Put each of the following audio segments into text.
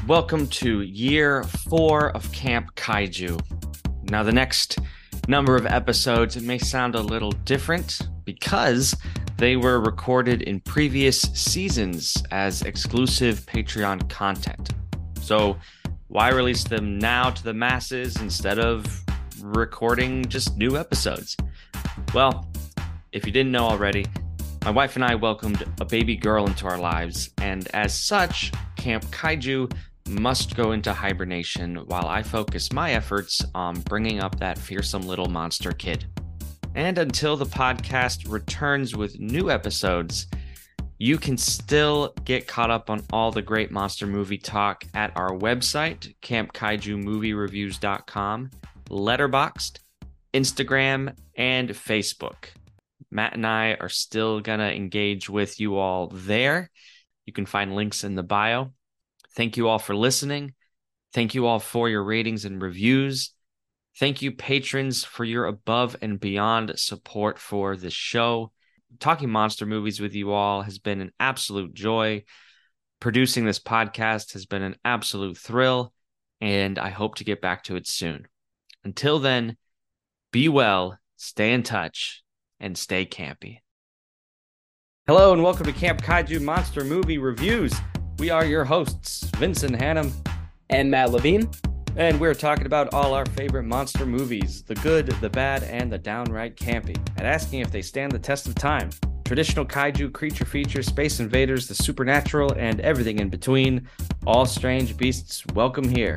welcome to year 4 of Camp Kaiju. Now, the next number of episodes, it may sound a little different because they were recorded in previous seasons as exclusive Patreon content. So why release them now to the masses instead of recording just new episodes? Well, if you didn't know already, my wife and I welcomed a baby girl into our lives, and as such, Camp Kaiju must go into hibernation while I focus my efforts on bringing up that fearsome little monster kid. And until the podcast returns with new episodes, you can still get caught up on all the great monster movie talk at our website, campkaijumoviereviews.com, Letterboxd, Instagram, and Facebook. Matt and I are still going to engage with you all there. You can find links in the bio. Thank you all for listening. Thank you all for your ratings and reviews. Thank you, patrons, for your above and beyond support for this show. Talking monster movies with you all has been an absolute joy. Producing this podcast has been an absolute thrill, and I hope to get back to it soon. Until then, be well, stay in touch, and stay campy. Hello, and welcome to Camp Kaiju Monster Movie Reviews. We are your hosts, Vincent Hannum and Matt Levine, and we're talking about all our favorite monster movies, the good, the bad, and the downright campy, and asking if they stand the test of time. Traditional kaiju, creature features, space invaders, the supernatural, and everything in between. All strange beasts, welcome here.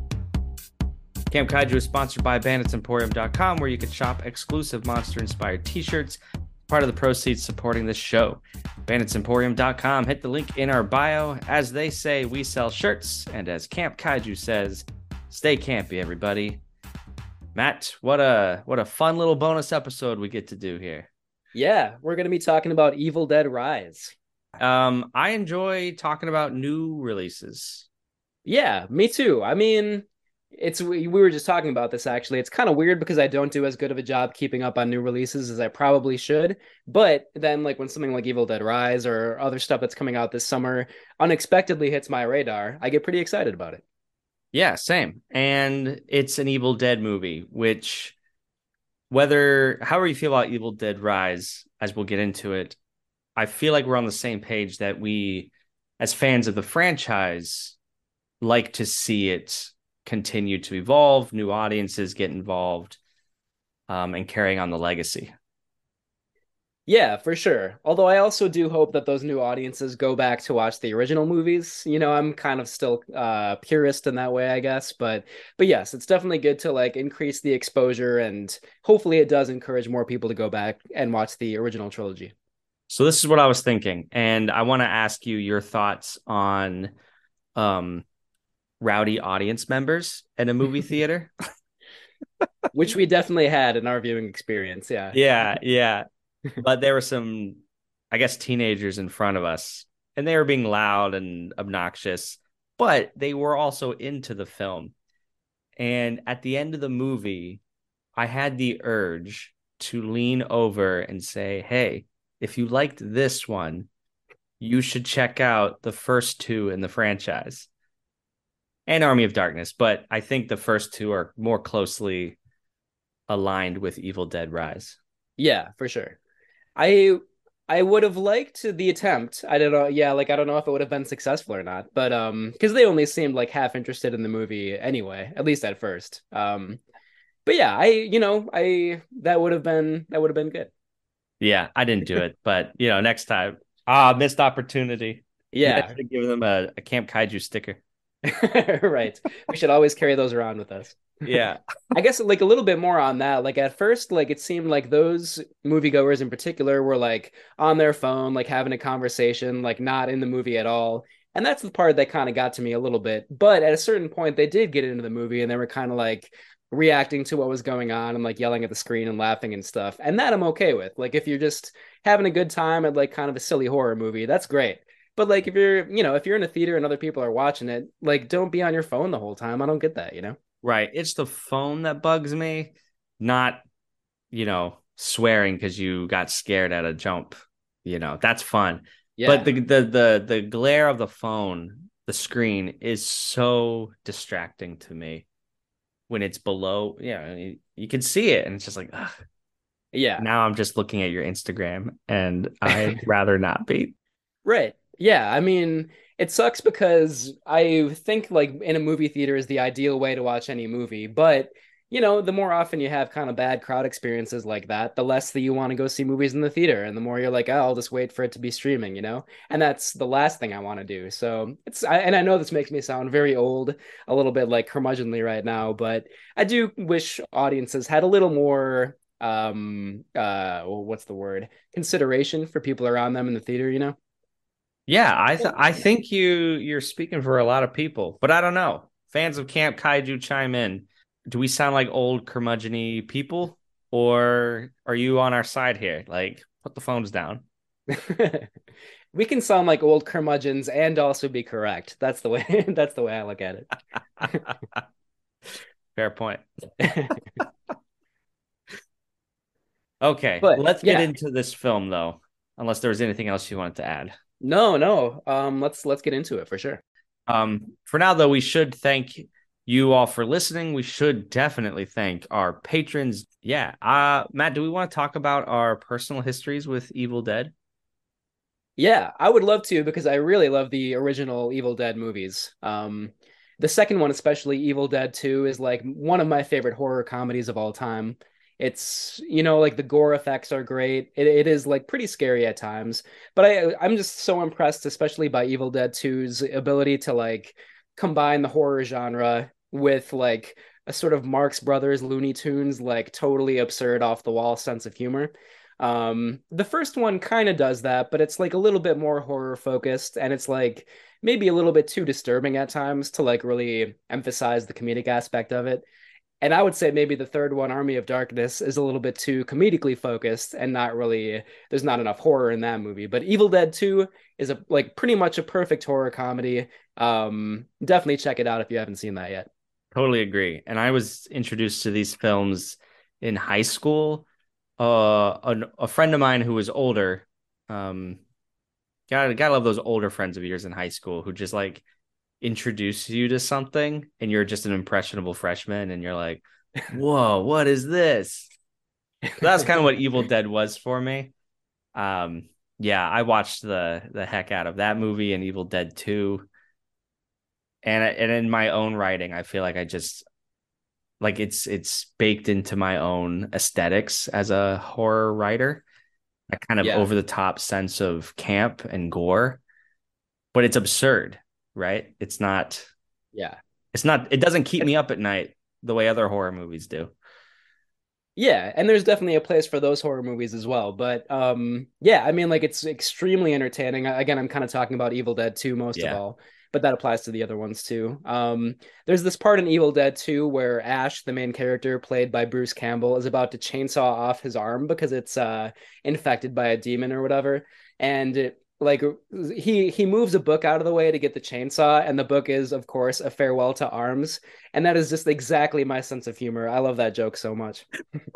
Camp Kaiju is sponsored by BanditsEmporium.com, where you can shop exclusive monster-inspired t-shirts, part of the proceeds supporting this show. BanditsEmporium.com, hit the link in our bio. As they say, we sell shirts, and as Camp Kaiju says, stay campy, everybody. Matt, what a fun little bonus episode we get to do here. Yeah, we're going to be talking about Evil Dead Rise. I enjoy talking about new releases. Yeah, me too. I mean, we were just talking about this, actually. It's kind of weird because I don't do as good of a job keeping up on new releases as I probably should. But then, like, when something like Evil Dead Rise or other stuff that's coming out this summer unexpectedly hits my radar, I get pretty excited about it. Yeah, same. And it's an Evil Dead movie, which, however you feel about Evil Dead Rise, as we'll get into it, I feel like we're on the same page that we, as fans of the franchise, like to see it continue to evolve, new audiences get involved, and carrying on the legacy. Yeah, for sure. Although I also do hope that those new audiences go back to watch the original movies. You know, I'm kind of still purist in that way, I guess. But yes, it's definitely good to like increase the exposure, and hopefully it does encourage more people to go back and watch the original trilogy. So this is what I was thinking, and I want to ask you your thoughts on rowdy audience members in a movie theater. Which we definitely had in our viewing experience. Yeah. But there were some, I guess, teenagers in front of us, and they were being loud and obnoxious, but they were also into the film. And at the end of the movie, I had the urge to lean over and say, hey, if you liked this one, you should check out the first two in the franchise. And Army of Darkness, but I think the first two are more closely aligned with Evil Dead Rise. Yeah, for sure. I would have liked the attempt. I don't know. Yeah, like I don't know if it would have been successful or not, but because they only seemed like half interested in the movie anyway, at least at first. But yeah, that would have been good. Yeah, I didn't do it, but next time. Missed opportunity. Yeah, should give them a Camp Kaiju sticker. Right. We should always carry those around with us. Yeah. I guess like a little bit more on that. Like at first, like it seemed like those moviegoers in particular were like on their phone, like having a conversation, like not in the movie at all. And that's the part that kind of got to me a little bit. But at a certain point, they did get into the movie and they were kind of like reacting to what was going on and like yelling at the screen and laughing and stuff. And that I'm okay with. Like if you're just having a good time at like kind of a silly horror movie, that's great. But like if you're in a theater and other people are watching it, like don't be on your phone the whole time. I don't get that, Right. It's the phone that bugs me, not, swearing because you got scared at a jump. That's fun. Yeah. But the glare of the phone the screen is so distracting to me when it's below. Yeah, you can see it, and it's just like, ugh. Yeah. Now I'm just looking at your Instagram, and I'd rather not be. Right. Yeah. I mean, it sucks because I think like in a movie theater is the ideal way to watch any movie. But, the more often you have kind of bad crowd experiences like that, the less that you want to go see movies in the theater. And the more you're like, oh, I'll just wait for it to be streaming. And that's the last thing I want to do. So and I know this makes me sound very old, a little bit like curmudgeonly right now, but I do wish audiences had a little more, what's the word? Consideration for people around them in the theater. Yeah, I think you're speaking for a lot of people, but I don't know. Fans of Camp Kaiju chime in. Do we sound like old curmudgeon people, or are you on our side here? Like, put the phones down. We can sound like old curmudgeons and also be correct. That's the way that's the way I look at Fair point. Okay, But let's get yeah, into this film though, unless there was anything else you wanted to add. no. Let's get into it for sure. For now though, we should thank you all for listening. We should definitely thank our patrons. Yeah. Matt, do we want to talk about our personal histories with Evil Dead? Yeah, I would love to because I really love the original Evil Dead movies. The second one, especially Evil Dead 2, is like one of my favorite horror comedies of all time. It's, like the gore effects are great. It is like pretty scary at times, but I'm just so impressed, especially by Evil Dead 2's ability to like combine the horror genre with like a sort of Marx Brothers Looney Tunes, like totally absurd off the wall sense of humor. The first one kind of does that, but it's like a little bit more horror focused, and it's like maybe a little bit too disturbing at times to like really emphasize the comedic aspect of it. And I would say maybe the third one, Army of Darkness, is a little bit too comedically focused and not really, there's not enough horror in that movie. But Evil Dead 2 is a like pretty much a perfect horror comedy. Definitely check it out if you haven't seen that yet. Totally agree. And I was introduced to these films in high school. A friend of mine who was older, um, gotta love those older friends of yours in high school who just like introduce you to something and you're just an impressionable freshman and you're like, whoa, what is this? That's kind of what Evil Dead was for me. Um, yeah, I watched the heck out of that movie and Evil Dead 2. And in my own writing, I feel like I just like it's baked into my own aesthetics as a horror writer. A kind of Yeah, over the top sense of camp and gore, but it's absurd, right? yeah. It doesn't keep me up at night the way other horror movies do. Yeah, and there's definitely a place for those horror movies as well. But yeah, I mean, like it's extremely entertaining. Again, I'm kind of talking about Evil Dead 2 most of Yeah. all, but that applies to the other ones too. There's this part in Evil Dead 2 where Ash, the main character played by Bruce Campbell, is about to chainsaw off his arm because it's infected by a demon or whatever. And like he moves a book out of the way to get the chainsaw, and the book is, of course, A Farewell to Arms. And that is just exactly my sense of humor. I love that joke so much.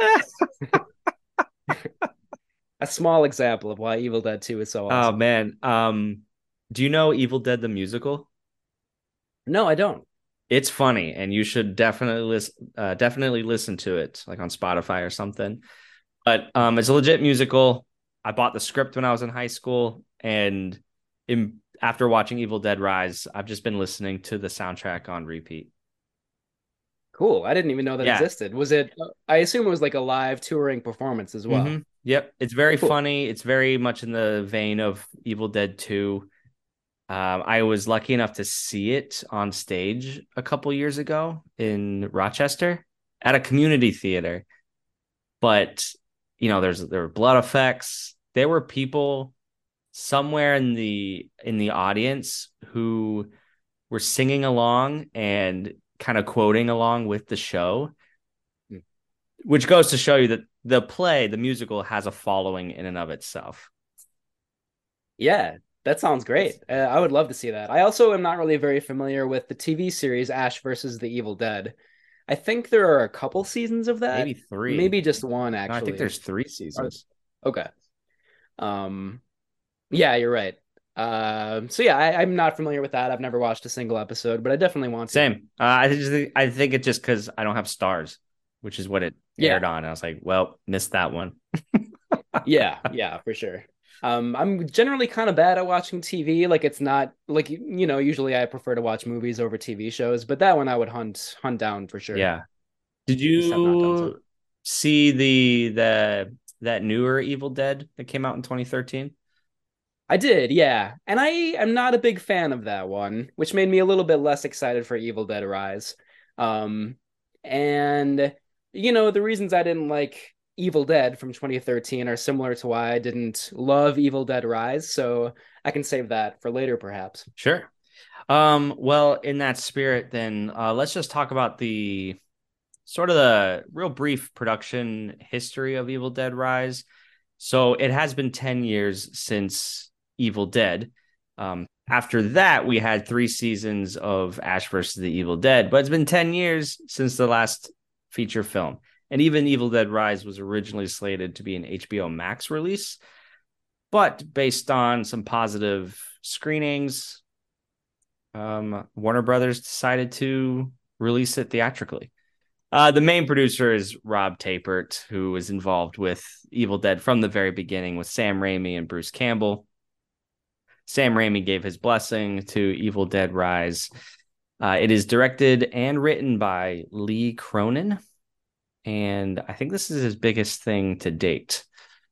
A small example of why Evil Dead 2 is so Oh awesome. man. Do you know Evil Dead the musical? No, I don't. It's funny and you should definitely listen to it like on Spotify or something. But it's a legit musical. I bought the script when I was in high school and after watching Evil Dead Rise, I've just been listening to the soundtrack on repeat. Cool. I didn't even know that Yeah. existed. Was it, I assume it was like a live touring performance as well. Yep. It's very Cool. funny. It's very much in the vein of Evil Dead 2. I was lucky enough to see it on stage a couple years ago in Rochester at a community theater. But there were blood effects. There were people somewhere in the audience who were singing along and kind of quoting along with the show, Hmm. which goes to show you that the musical, has a following in and of itself. Yeah, that sounds It's great. I would love to see that. I also am not really very familiar with the TV series Ash versus the Evil Dead. I think there are a couple seasons of maybe that. three. Maybe just one, No, I think actually. there's three Or- seasons. Okay. Um, yeah, you're right. So yeah, I'm not familiar with that. I've never watched a single episode, but I definitely want to. Same. I think it's just because I don't have stars, which is what it Yeah, aired on. I was like, well, missed that one. yeah, for sure. I'm generally kind of bad at watching TV. Like it's not like usually I prefer to watch movies over TV shows, but that one I would hunt down for sure. Yeah. Did Just have not done so. you see the that newer Evil Dead that came out in 2013? I did, yeah. And I am not a big fan of that one, which made me a little bit less excited for Evil Dead Rise. Um, and the reasons I didn't like Evil Dead from 2013 are similar to why I didn't love Evil Dead Rise, so I can save that for later, perhaps. Sure. Well, in that spirit, then let's just talk about the sort of the real brief production history of Evil Dead Rise. So it has been 10 years since Evil Dead. After that, we had 3 seasons of Ash versus the Evil Dead, but it's been 10 years since the last feature film. And even Evil Dead Rise was originally slated to be an HBO Max release, but based on some positive screenings, Warner Brothers decided to release it theatrically. The main producer is Rob Tapert, who was involved with Evil Dead from the very beginning with Sam Raimi and Bruce Campbell. Sam Raimi gave his blessing to Evil Dead Rise. It is directed and written by Lee Cronin, and I think this is his biggest thing to date.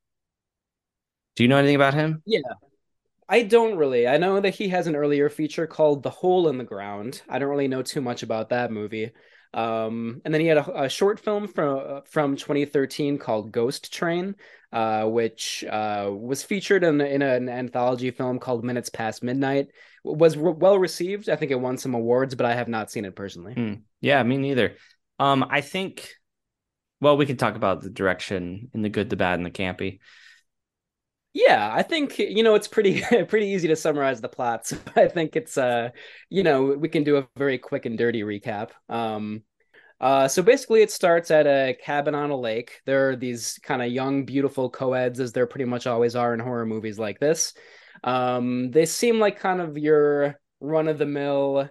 Do you know anything about him? Yeah, I don't really. I know that he has an earlier feature called The Hole in the Ground. I don't really know too much about that movie. And then he had a short film from 2013 called Ghost Train, which was featured in an anthology film called Minutes Past Midnight. Was well received. I think it won some awards, but I have not seen it personally. Yeah, me neither. I think, well, we can talk about the direction in the good, the bad, and the campy. Yeah, I think it's pretty pretty easy to summarize the plot. So I think it's we can do a very quick and dirty recap. So basically it starts at a cabin on a lake. There are these kind of young, beautiful co-eds, as there pretty much always are in horror movies like this. They seem like kind of your run-of-the-mill,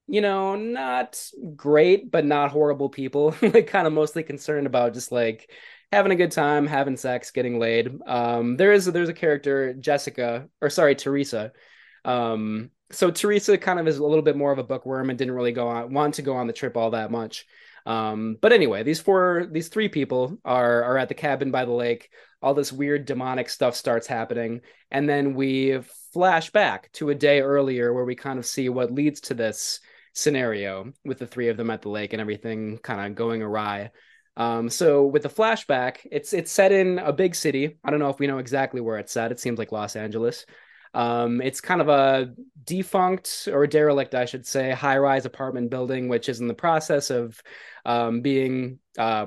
not great, but not horrible people. Like kind of mostly concerned about just like having a good time, having sex, getting laid. There's a character, Jessica, or sorry, Teresa. So Teresa kind of is a little bit more of a bookworm and didn't really want to go on the trip all that much. But anyway, these three people are at the cabin by the lake. All this weird demonic stuff starts happening, and then we flash back to a day earlier where we kind of see what leads to this scenario with the three of them at the lake and everything kind of going awry. So with the flashback, it's set in a big city. I don't know if we know exactly where it's set. It seems like Los Angeles. It's kind of a defunct or derelict, I should say, high-rise apartment building, which is in the process of being,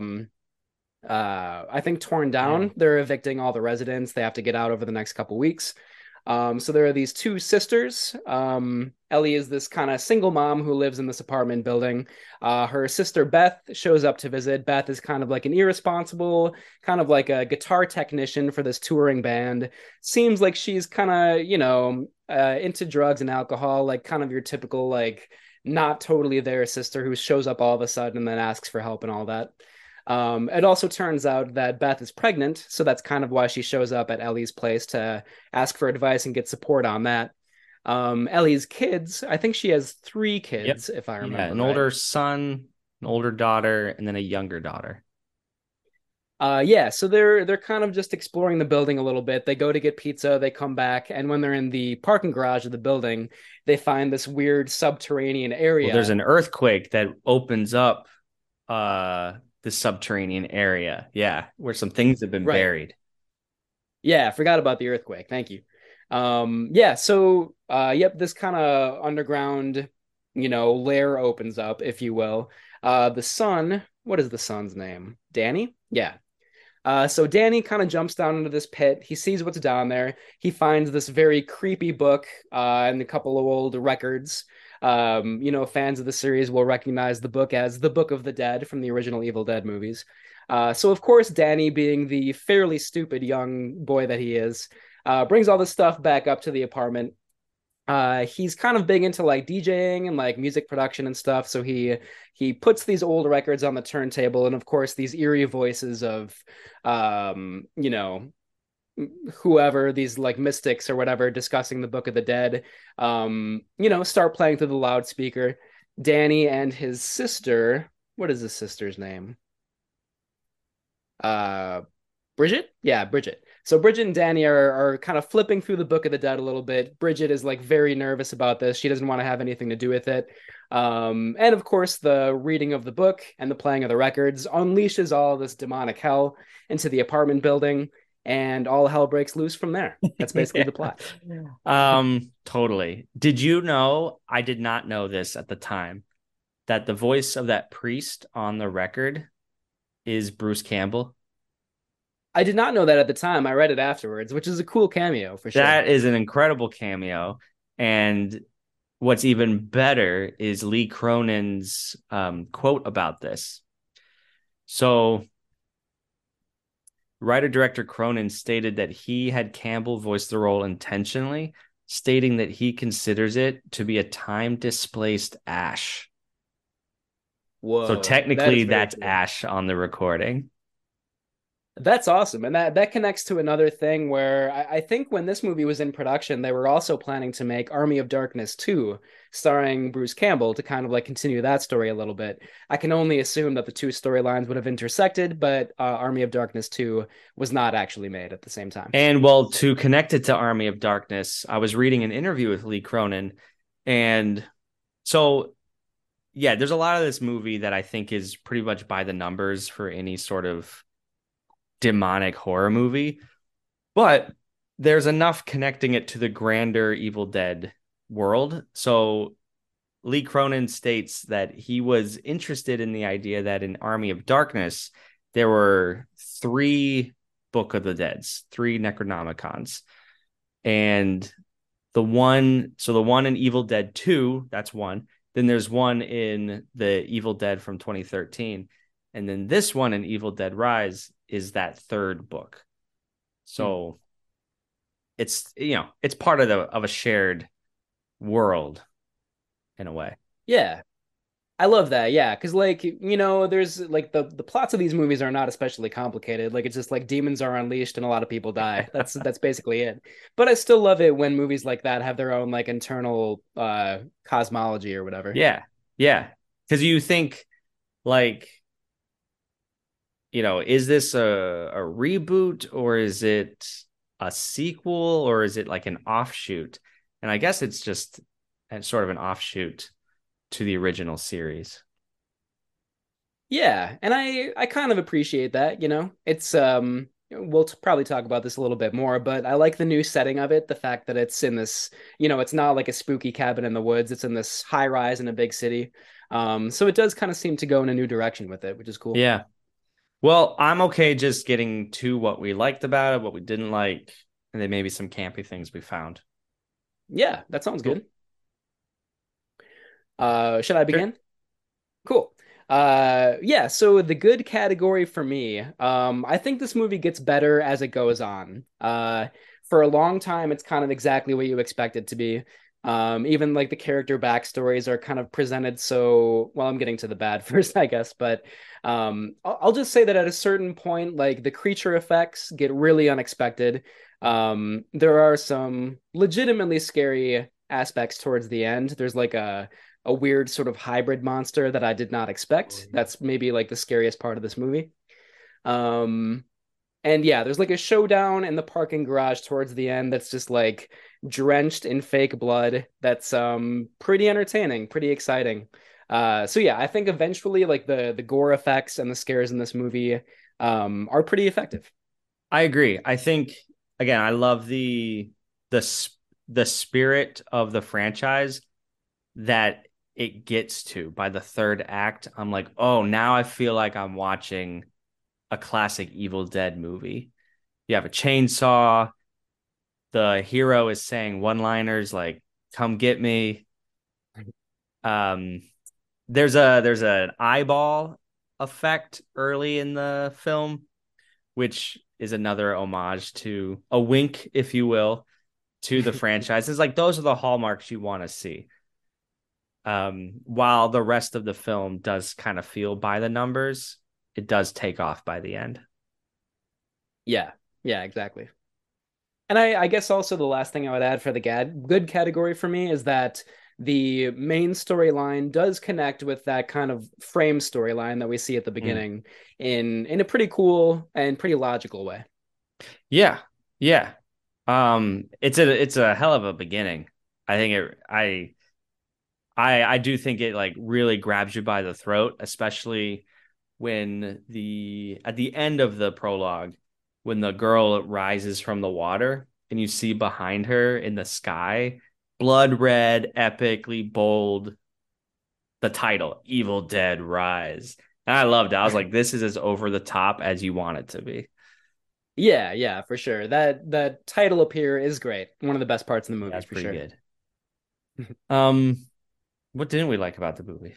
I think, torn down. Yeah. They're evicting all the residents. They have to get out over the next couple weeks. So there are these two sisters. Ellie is this kind of single mom who lives in this apartment building. Her sister Beth shows up to visit. Beth is kind of like an irresponsible, kind of like a guitar technician for this touring band. Seems like she's kind of, into drugs and alcohol, like kind of your typical, like, not totally there sister who shows up all of a sudden and then asks for help and all that. It also turns out that Beth is pregnant, so that's kind of why she shows up at Ellie's place to ask for advice and get support on that. Ellie's kids, I think she has three Yep. kids, if I Yeah, remember an right. older son, an older daughter, and then a younger daughter. Yeah, so they're kind of just exploring the building a little bit. They go to get pizza, they come back, and when they're in the parking garage of the building, they find this weird subterranean Well, there's area. an earthquake that opens up the subterranean area. Yeah, where some things have been Right. buried. Yeah, I forgot about the earthquake. Thank you. Yeah, so yep, this kind of underground, lair opens up, if you will. The son, what is the son's name? Danny? Yeah. So Danny kind of jumps down into this pit. He sees what's down there. He finds this very creepy book and a couple of old records. Fans of the series will recognize the book as the Book of the Dead from the original Evil Dead movies. So of course, Danny, being the fairly stupid young boy that he is, brings all this stuff back up to the apartment. He's kind of big into like DJing and like music production and stuff. So he puts these old records on the turntable, and of course these eerie voices of you know, whoever, these like mystics or whatever, discussing the Book of the Dead, you know, start playing through the loudspeaker. Danny and his sister, what is his sister's name? Uh Bridget? Yeah, Bridget. So Bridget and Danny are kind of flipping through the Book of the Dead a little bit. Bridget is like very nervous about this. She doesn't want to have anything to do with it. And of course, the reading of the book and the playing of the records unleashes all this demonic hell into the apartment building, and all hell breaks loose from there. That's basically the plot. Totally. Did you know, I did not know this at the time, that the voice of that priest on the record is Bruce Campbell? I did not know that at the time. I read it afterwards, which is a cool cameo for sure. That is an incredible cameo. And what's even better is Lee Cronin's quote about this. So, writer director Cronin stated that he had Campbell voice the role intentionally, stating that he considers it to be a time displaced Ash. So, Whoa, that is technically, very that's cool. Ash on the recording. That's awesome. And that connects to another thing where I think when this movie was in production, they were also planning to make Army of Darkness 2, starring Bruce Campbell, to kind of like continue that story a little bit. I can only assume that the two storylines would have intersected, but Army of Darkness 2 was not actually made at the same time. And well, to connect it to Army of Darkness, I was reading an interview with Lee Cronin. And so, yeah, there's a lot of this movie that I think is pretty much by the numbers for any sort of demonic horror movie, but there's enough connecting it to the grander Evil Dead world. So Lee Cronin states that he was interested in the idea that in Army of Darkness, there were three Book of the Deads, three Necronomicons. And the one in Evil Dead 2, that's one. Then there's one in the Evil Dead from 2013. And then this one in Evil Dead Rise is that third book. So it's, you know, it's part of a shared world in a way. Yeah, I love that. Yeah, because like you know, there's like the plots of these movies are not especially complicated. Like it's just like demons are unleashed and a lot of people die. That's basically it. But I still love it when movies like that have their own like internal cosmology or whatever. Yeah. Yeah. Because you think like, you know, is this a reboot, or is it a sequel, or is it like an offshoot? And I guess it's just sort of an offshoot to the original series. Yeah, and I kind of appreciate that, you know. It's we'll probably talk about this a little bit more, but I like the new setting of it, the fact that it's in this, you know, it's not like a spooky cabin in the woods, it's in this high rise in a big city. So it does kind of seem to go in a new direction with it, which is cool. Yeah. Well, I'm okay just getting to what we liked about it, what we didn't like, and then maybe some campy things we found. Yeah, that sounds Cool. good. Should I Sure. begin? Cool. Yeah, so the good category for me, I think this movie gets better as it goes on. For a long time, it's kind of exactly what you expect it to be. Even like the character backstories are kind of presented so, well, I'm getting to the bad first, I guess, but I'll just say that at a certain point, like the creature effects get really unexpected. There are some legitimately scary aspects towards the end. There's like a weird sort of hybrid monster that I did not expect. That's maybe like the scariest part of this movie. Um, and yeah, there's like a showdown in the parking garage towards the end that's just like drenched in fake blood. That's pretty entertaining, pretty exciting. So yeah, I think eventually like the gore effects and the scares in this movie are pretty effective. I agree. I think again, I love the the spirit of the franchise that it gets to by the third act. I'm like, oh, now I feel like I'm watching a classic Evil Dead movie. You have a chainsaw. The hero is saying one-liners like "Come get me." Um, there's an eyeball effect early in the film, which is another homage to a wink, if you will, to the franchise. It's like those are the hallmarks you want to see. While the rest of the film does kind of feel by the numbers, it does take off by the end. Yeah, yeah, exactly. And I guess also the last thing I would add for the good category for me is that the main storyline does connect with that kind of frame storyline that we see at the Mm. beginning in a pretty cool and pretty logical way. Yeah, yeah. It's a hell of a beginning. I think I do think it like really grabs you by the throat, especially when the at the end of the prologue, when the girl rises from the water and you see behind her in the sky, blood red, epically bold, the title, Evil Dead Rise. And I loved it. I was like, this is as over the top as you want it to be. Yeah, yeah, for sure. That title up here is great. One of the best parts in the Yeah, movie that's for pretty sure. good. Um, what didn't we like about the movie?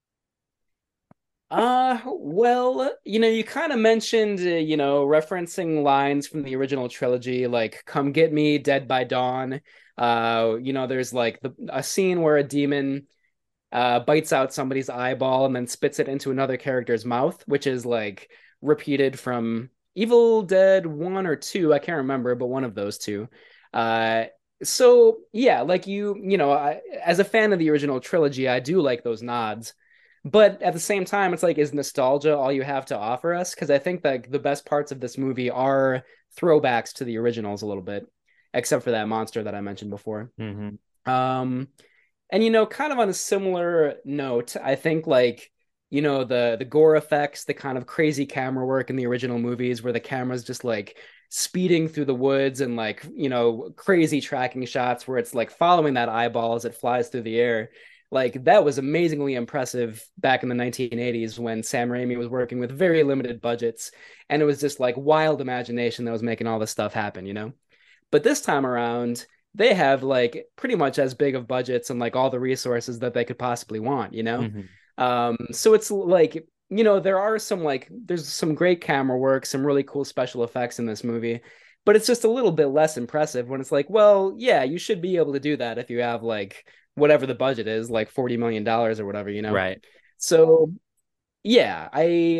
Well, you kind of mentioned, referencing lines from the original trilogy, like "Come get me, Dead by Dawn." There's like a scene where a demon bites out somebody's eyeball and then spits it into another character's mouth, which is like repeated from Evil Dead 1 or 2. I can't remember, but one of those two. Uh, so yeah, like as a fan of the original trilogy, I do like those nods. But at the same time, it's like, is nostalgia all you have to offer us? Because I think that the best parts of this movie are throwbacks to the originals a little bit, except for that monster that I mentioned before. Mm-hmm. Um, and kind of on a similar note, I think like the gore effects, the kind of crazy camera work in the original movies where the camera's just like speeding through the woods and like crazy tracking shots where it's like following that eyeball as it flies through the air. Like that was amazingly impressive back in the 1980s when Sam Raimi was working with very limited budgets and it was just like wild imagination that was making all this stuff happen. But this time around, they have like pretty much as big of budgets and like all the resources that they could possibly want. Mm-hmm. So it's like, there's some great camera work, some really cool special effects in this movie, but it's just a little bit less impressive when it's like, well, yeah, you should be able to do that if you have like whatever the budget is, like $40 million or whatever. Right. So yeah,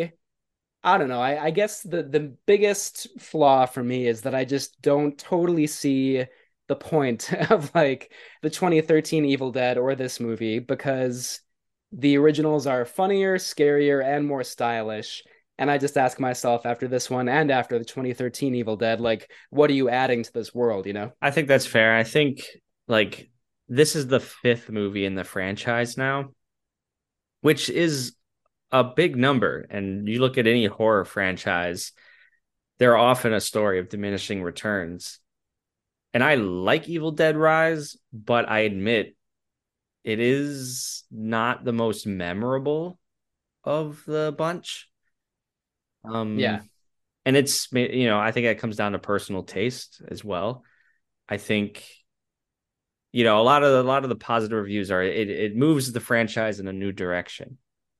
I don't know. I guess the biggest flaw for me is that I just don't totally see the point of like the 2013 Evil Dead or this movie because the originals are funnier, scarier, and more stylish. And I just ask myself after this one and after the 2013 Evil Dead, like, what are you adding to this world? I think that's fair. I think like this is the fifth movie in the franchise now, which is a big number. And you look at any horror franchise, they're often a story of diminishing returns. And I like Evil Dead Rise, but I admit it is not the most memorable of the bunch. Yeah, And it's I think that comes down to personal taste as well. I think a lot of the positive reviews are it moves the franchise in a new direction.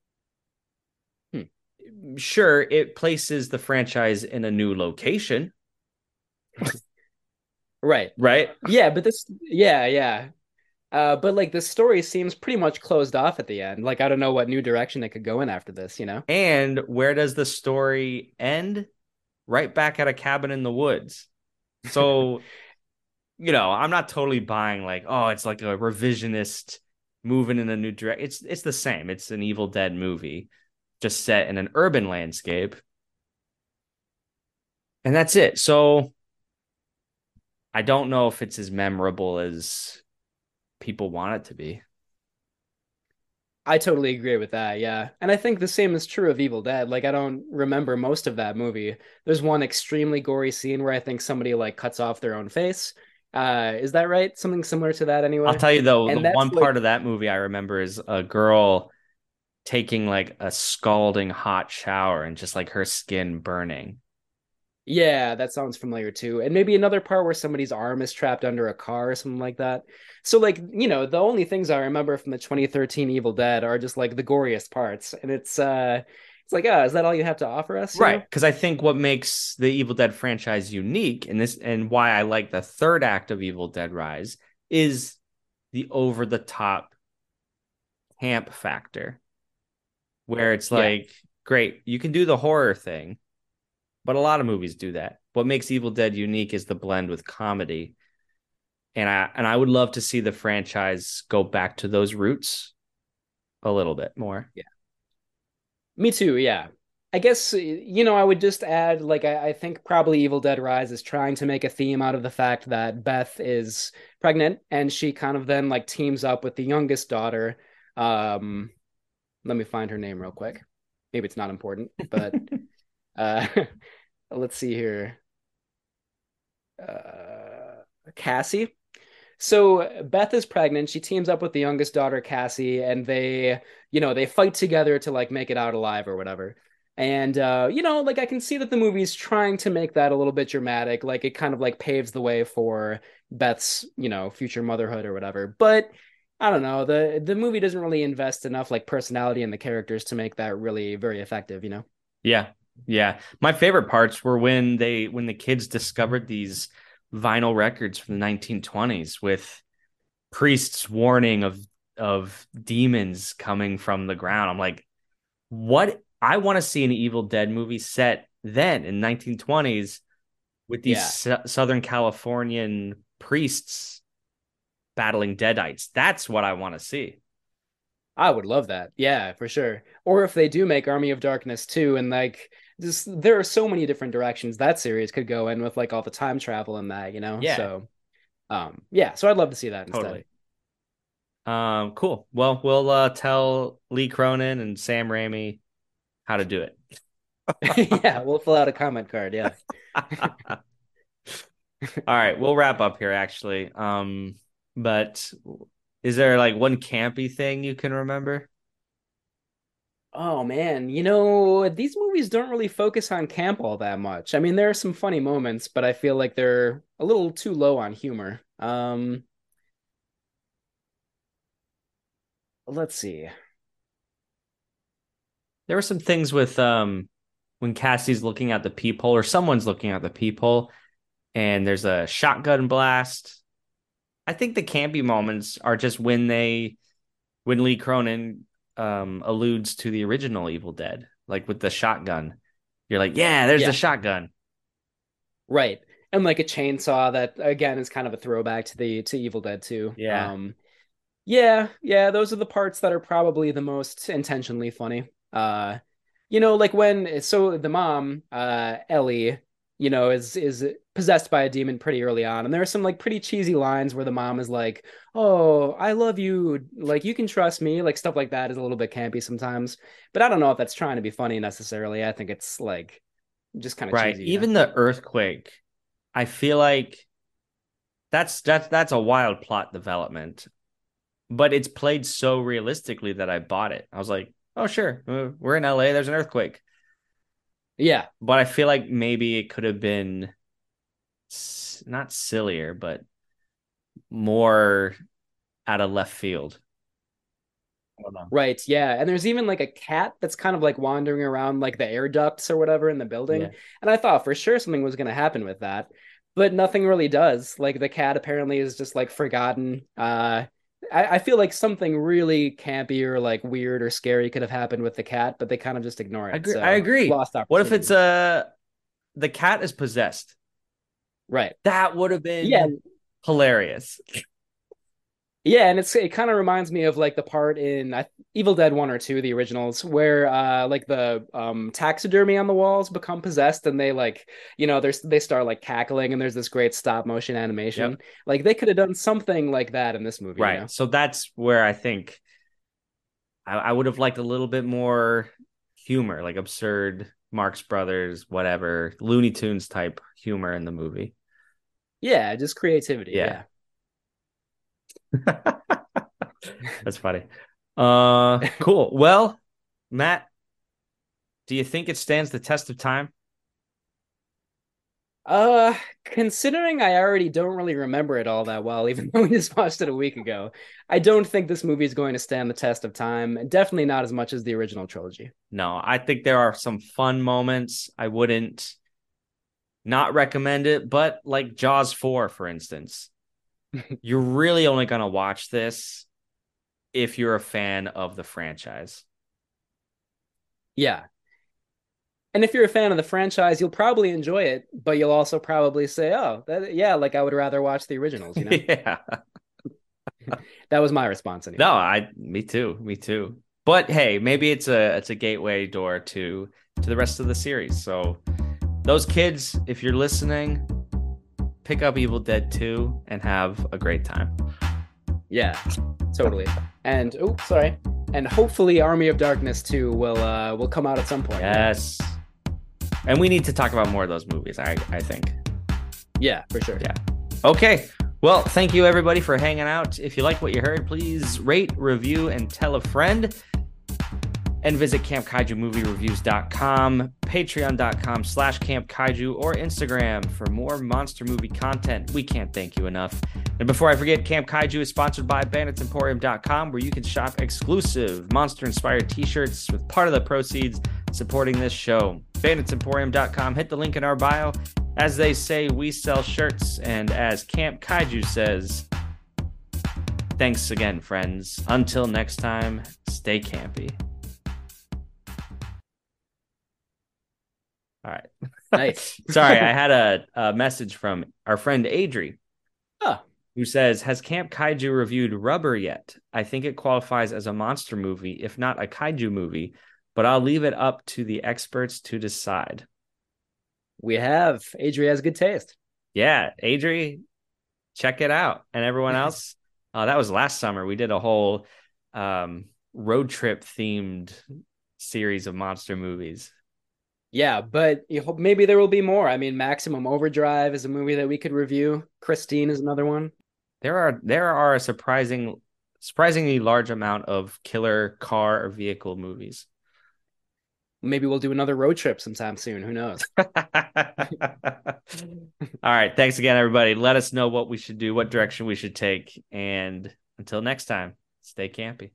hmm. Sure, it places the franchise in a new location, Right. right? Yeah, but yeah. But like the story seems pretty much closed off at the end. Like I don't know what new direction it could go in after this. And where does the story end? Right back at a cabin in the woods. So, I'm not totally buying like, oh, it's like a revisionist moving in a new direction. It's the same. It's an Evil Dead movie, just set in an urban landscape. And that's it. So I don't know if it's as memorable as people want it to be. I totally agree with that, yeah. And I think the same is true of Evil Dead. Like I don't remember most of that movie. There's one extremely gory scene where I think somebody like cuts off their own face. Is that right? Something similar to that I'll anyway. tell you though, the And that's one like part of that movie I remember is a girl taking like a scalding hot shower and just like her skin burning. Yeah, that sounds familiar too. And maybe another part where somebody's arm is trapped under a car or something like that. So like, the only things I remember from the 2013 Evil Dead are just like the goriest parts. And it's It's like, oh, is that all you have to offer us? You Right. know? Because I think what makes the Evil Dead franchise unique and why I like the third act of Evil Dead Rise is the over the top camp factor, where it's Yeah. like, great, you can do the horror thing, but a lot of movies do that. What makes Evil Dead unique is the blend with comedy. And I would love to see the franchise go back to those roots a little bit more. Yeah. Me too. Yeah. I guess, I would just add, like, I think probably Evil Dead Rise is trying to make a theme out of the fact that Beth is pregnant and she kind of then like teams up with the youngest daughter. Um, Let me find her name real quick. Maybe it's not important, but uh, let's see here. Cassie. So Beth is pregnant. She teams up with the youngest daughter, Cassie, and they fight together to like make it out alive or whatever. And like I can see that the movie's trying to make that a little bit dramatic. Like it kind of like paves the way for Beth's, future motherhood or whatever. But I don't know. The movie doesn't really invest enough like personality in the characters to make that really very effective. Yeah. Yeah. My favorite parts were when the kids discovered these vinyl records from the 1920s with priests warning of demons coming from the ground. I'm like, what? I want to see an Evil Dead movie set then in 1920s with these Yeah. Southern Californian priests battling deadites. That's what I want to see. I would love that. Yeah, for sure. Or if they do make Army of Darkness 2 and like just there are so many different directions that series could go in with like all the time travel and that. Yeah, So yeah, so I'd love to see that instead. totally. Cool. Well, we'll tell Lee Cronin and Sam Raimi how to do it. Yeah, we'll fill out a comment card, yeah. All right, we'll wrap up here actually. But is there like one campy thing you can remember? Oh man, these movies don't really focus on camp all that much. I mean, there are some funny moments, but I feel like they're a little too low on humor. Let's see. There were some things with when Cassie's looking at the peephole or someone's looking at the peephole and there's a shotgun blast. I think the campy moments are just when Lee Cronin alludes to the original Evil Dead, like with the shotgun. You're like, yeah, there's the Yeah, shotgun. right. And like a chainsaw that again is kind of a throwback to Evil Dead 2. Yeah. Yeah, those are the parts that are probably the most intentionally funny. Like when so the mom, Ellie, is possessed by a demon pretty early on, and there are some like pretty cheesy lines where the mom is like, "Oh, I love you, like you can trust me," like stuff like that is a little bit campy sometimes. But I don't know if that's trying to be funny necessarily. I think it's like just kind of Right. cheesy. Even the earthquake, I feel like that's a wild plot development, but it's played so realistically that I bought it. I was like, oh sure, we're in LA, there's an earthquake. Yeah, But I feel like maybe it could have been not sillier, but more out of left field. I don't know. right. Yeah. And there's even like a cat that's kind of like wandering around like the air ducts or whatever in the building. Yeah. And I thought for sure something was going to happen with that, but nothing really does. Like the cat apparently is just like forgotten. I feel like something really campy or like weird or scary could have happened with the cat, but they kind of just ignore it. I So agree. lost What if it's opportunity. the cat is possessed? Right. That would have Yeah. been hilarious. Yeah, and it kind of reminds me of like the part in Evil Dead 1 or 2, the originals, where like the taxidermy on the walls become possessed and they like, they start like cackling and there's this great stop motion animation. Yep. Like they could have done something like that in this movie. Right. So that's where I think I would have liked a little bit more humor, like absurd Marx Brothers, whatever, Looney Tunes type humor in the movie. Yeah, just creativity. Yeah. Yeah. That's funny. Cool. Well, Matt, do you think it stands the test of time? Considering I already don't really remember it all that well, even though we just watched it a week ago, I don't think this movie is going to stand the test of time. And definitely not as much as the original trilogy. No, I think there are some fun moments. I wouldn't not recommend it, but like Jaws 4, for instance, you're really only going to watch this if you're a fan of the franchise. Yeah. And if you're a fan of the franchise, you'll probably enjoy it, but you'll also probably say, "Oh, like I would rather watch the originals." You know? Yeah, That was my response anyway. no, me too. But hey, maybe it's a gateway door to the rest of the series. So those kids, if you're listening, pick up Evil Dead 2 and have a great time. Yeah, totally. And and hopefully Army of Darkness 2 will come out at some point. Yes. And we need to talk about more of those movies, I think. Yeah, for sure. Yeah. Okay. Well, thank you everybody for hanging out. If you like what you heard, please rate, review, and tell a friend. And visit campkaijumoviereviews.com, patreon.com/campkaiju, or Instagram for more monster movie content. We can't thank you enough. And before I forget, Camp Kaiju is sponsored by banditsemporium.com, where you can shop exclusive monster-inspired t-shirts with part of the proceeds supporting this show. banditsemporium.com, hit the link in our bio. As they say, we sell shirts, and as Camp Kaiju says, thanks again, friends. Until next time, stay campy. All right. Nice. Sorry, I had a message from our friend Adri, who says, has Camp Kaiju reviewed Rubber yet? I think it qualifies as a monster movie, if not a kaiju movie, but I'll leave it up to the experts to decide. We have. Adri has good taste. Yeah, Adri, check it out. And everyone else, that was last summer. We did a whole road trip themed series of monster movies. Yeah, but maybe there will be more. I mean, Maximum Overdrive is a movie that we could review. Christine is another one. There are a surprisingly large amount of killer car or vehicle movies. Maybe we'll do another road trip sometime soon. Who knows? All right. Thanks again, everybody. Let us know what we should do, what direction we should take. And until next time, stay campy.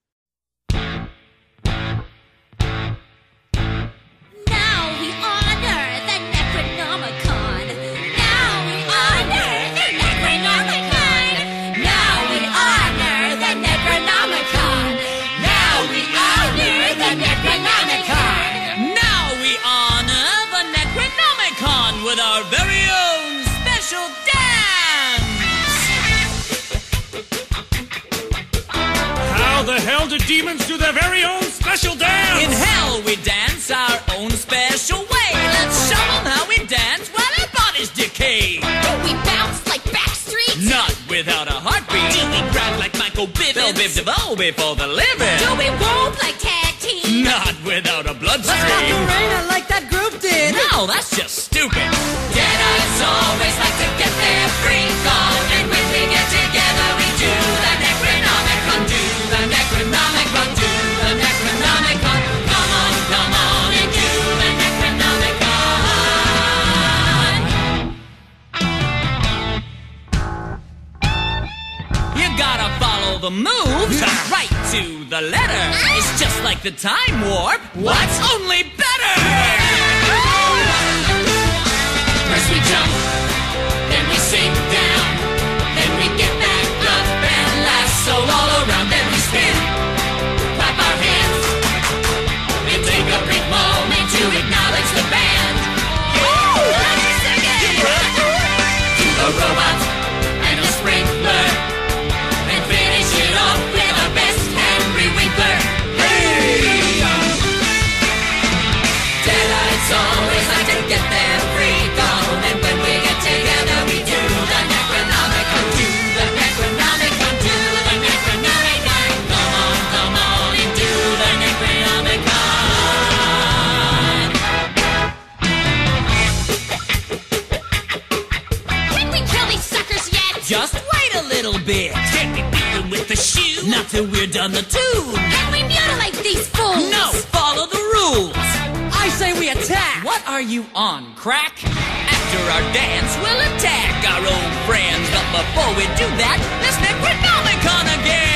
With our very own special dance! How the hell do demons do their very own special dance? In hell we dance our own special way. Let's show them how we dance while our bodies decay. Do we bounce like Backstreet? Not without a heartbeat. Do we grab like Michael Bivins? Bill Biv DeVoe before the living. Do we rope like tag team? Not without a bloodstream. Let's Macarena like that group did. No, that's just stupid. Deadites always like to get their freak on, and when we get together we do the Necronomicon, do the Necronomicon, do the Necronomicon. Come on, and do the Necronomicon. You gotta follow the moves right to the letter. It's just like the time warp. What's only better? First we jump, then we sink down, then we get back up and lasso all around, then we spin, clap our hands, we take a brief moment to acknowledge the band. To the robot and a sprinkler, and finish it off with our best Henry Winkler. Hey! Deadites always like to get their freak on. Just wait a little bit. Can't be beaten with the shoe. Not till we're done the tune. Can we mutilate these fools? No, follow the rules. I say we attack. What are you on, crack? after our dance, we'll attack our old friends. But before we do that, let's Necronomicon again.